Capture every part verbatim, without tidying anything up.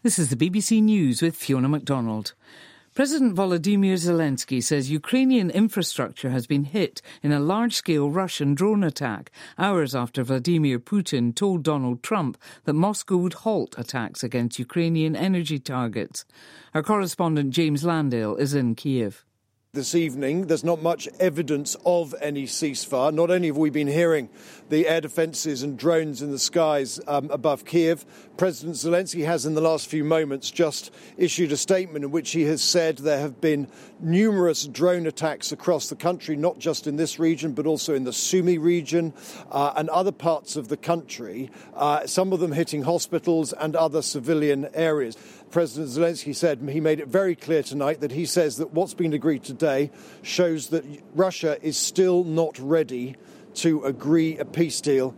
This is the B B C News with Fiona MacDonald. President Volodymyr Zelensky says Ukrainian infrastructure has been hit in a large-scale Russian drone attack, hours after Vladimir Putin told Donald Trump that Moscow would halt attacks against Ukrainian energy targets. Our correspondent James Landale is in Kiev. This evening, there's not much evidence of any ceasefire. Not only have we been hearing the air defences and drones in the skies um, above Kiev, President Zelensky has in the last few moments just issued a statement in which he has said there have been numerous drone attacks across the country, not just in this region, but also in the Sumy region uh, and other parts of the country, uh, some of them hitting hospitals and other civilian areas. President Zelensky said he made it very clear tonight that he says that what's been agreed today shows that Russia is still not ready to agree a peace deal.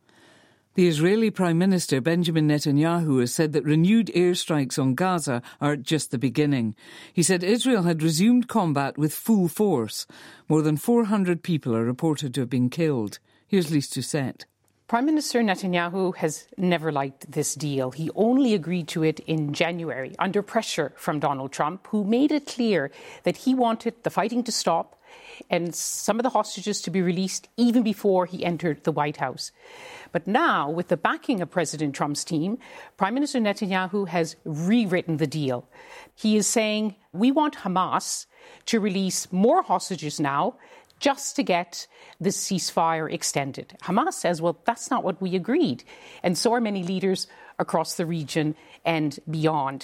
The Israeli Prime Minister Benjamin Netanyahu has said that renewed airstrikes on Gaza are just the beginning. He said Israel had resumed combat with full force. More than four hundred people are reported to have been killed. Here's Lise Doucette. Prime Minister Netanyahu has never liked this deal. He only agreed to it in January under pressure from Donald Trump, who made it clear that he wanted the fighting to stop and some of the hostages to be released even before he entered the White House. But now, with the backing of President Trump's team, Prime Minister Netanyahu has rewritten the deal. He is saying, we want Hamas to release more hostages now, just to get the ceasefire extended. Hamas says, well, that's not what we agreed. And so are many leaders across the region and beyond.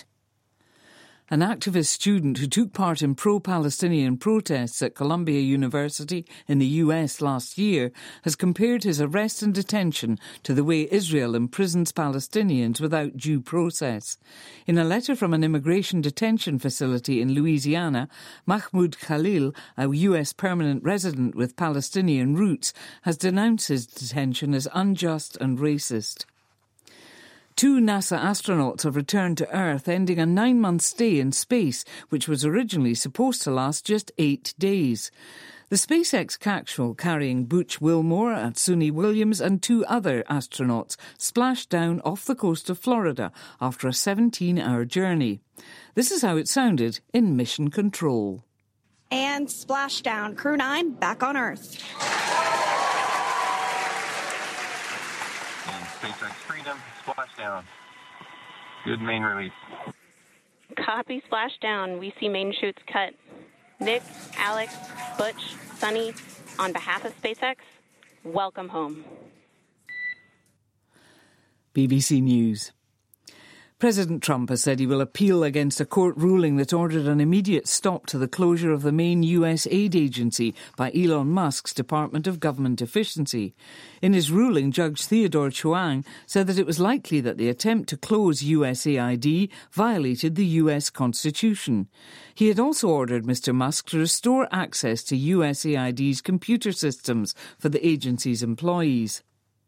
An activist student who took part in pro-Palestinian protests at Columbia University in the U S last year has compared his arrest and detention to the way Israel imprisons Palestinians without due process. In a letter from an immigration detention facility in Louisiana, Mahmoud Khalil, a U S permanent resident with Palestinian roots, has denounced his detention as unjust and racist. Two NASA astronauts have returned to Earth, ending a nine-month stay in space, which was originally supposed to last just eight days. The SpaceX capsule carrying Butch Wilmore, Suni Williams and two other astronauts splashed down off the coast of Florida after a seventeen-hour journey. This is how it sounded in Mission Control. And splashdown. Crew nine back on Earth. SpaceX Freedom, splashdown. Good main release. Copy, splashdown. We see main chutes cut. Nick, Alex, Butch, Sunny, on behalf of SpaceX, welcome home. B B C News. President Trump has said he will appeal against a court ruling that ordered an immediate stop to the closure of the main U S aid agency by Elon Musk's Department of Government Efficiency. In his ruling, Judge Theodore Chuang said that it was likely that the attempt to close U S A I D violated the U S Constitution. He had also ordered Mister Musk to restore access to U S A I D's computer systems for the agency's employees.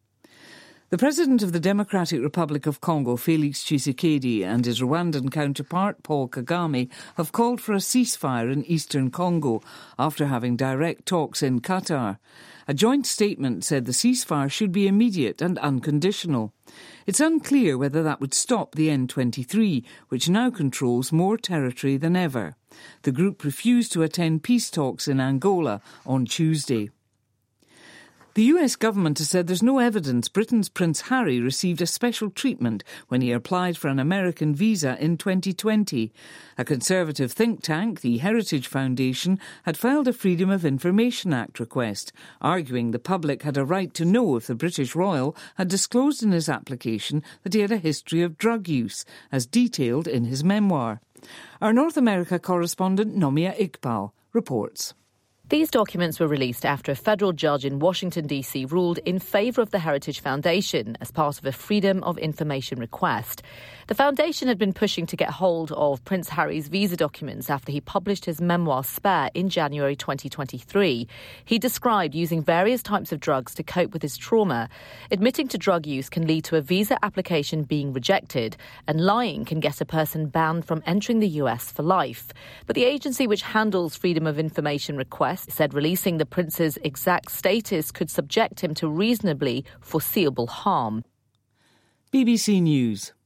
The President of the Democratic Republic of Congo, Felix Tshisekedi, and his Rwandan counterpart, Paul Kagame, have called for a ceasefire in eastern Congo after having direct talks in Qatar. A joint statement said the ceasefire should be immediate and unconditional. It's unclear whether that would stop the M twenty-three, which now controls more territory than ever. The group refused to attend peace talks in Angola on Tuesday. The U S government has said there's no evidence Britain's Prince Harry received a special treatment when he applied for an American visa in twenty twenty. A Conservative think tank, the Heritage Foundation, had filed a Freedom of Information Act request, arguing the public had a right to know if the British royal had disclosed in his application that he had a history of drug use, as detailed in his memoir. Our North America correspondent Nomia Iqbal reports. These documents were released after a federal judge in Washington, D C ruled in favour of the Heritage Foundation as part of a Freedom of Information request. The foundation had been pushing to get hold of Prince Harry's visa documents after he published his memoir Spare in January twenty twenty-three. He described using various types of drugs to cope with his trauma. Admitting to drug use can lead to a visa application being rejected, and lying can get a person banned from entering the U S for life. But the agency which handles Freedom of Information requests said releasing the prince's exact status could subject him to reasonably foreseeable harm. B B C News.